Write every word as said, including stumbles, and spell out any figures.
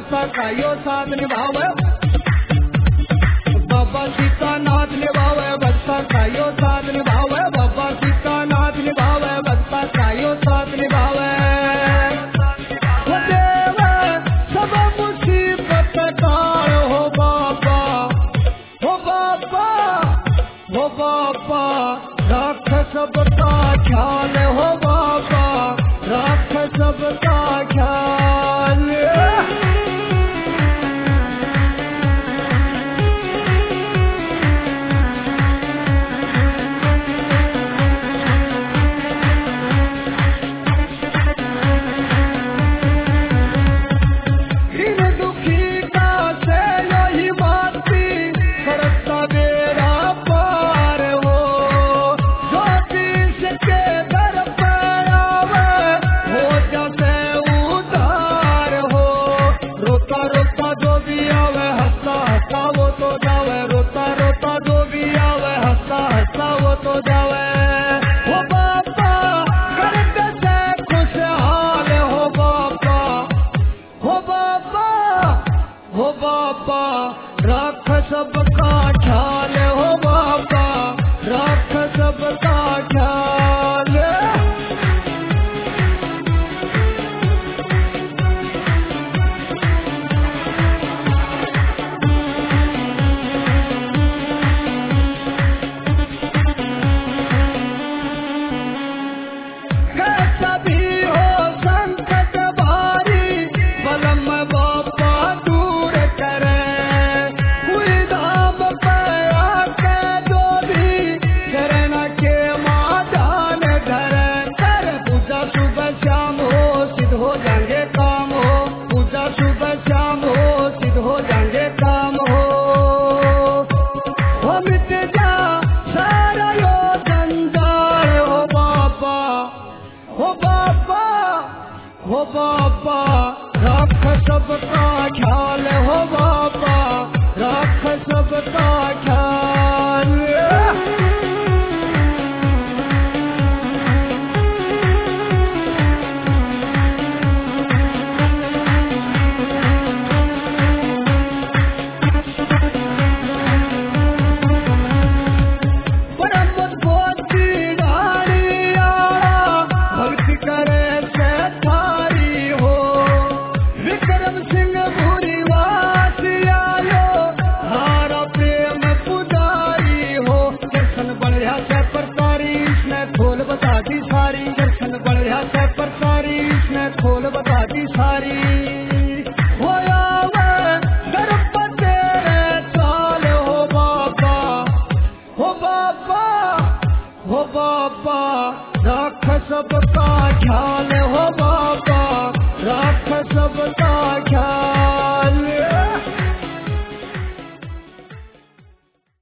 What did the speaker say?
बरसा का यो साथ निभावे बाबा सीतानाथ निभावे बरसा का यो साथ निभावे बाबा सीतानाथ निभावे बरसा का यो साथ निभावे वो देव सब मुसीबत टाल हो बाबा हो बाबा हो बाबा रख सबका ख्याल हो बाबा रख सबका ख्याल रख सबका ख्याल हो बाबा रख सबका ख्याल सभी हो संकट भारी बलम बाबा दूर करे हो जाएंगे काम हो पूजा सुबह शाम हो सिद्ध हो जाएंगे काम हो हो मिट जा सारा यो जंजाल हो बाबा हो बाबा हो बाबा रख सबका ख्याल हो बाबा रख सबका ख्याल खोल बता दी सारी दर्शन बन रहा से पर सारी इसने खोल बता दी सारी होया घर पर तेरे चाल हो बाबा हो बाबा हो बाबा रख सबका ख्याल हो बाबा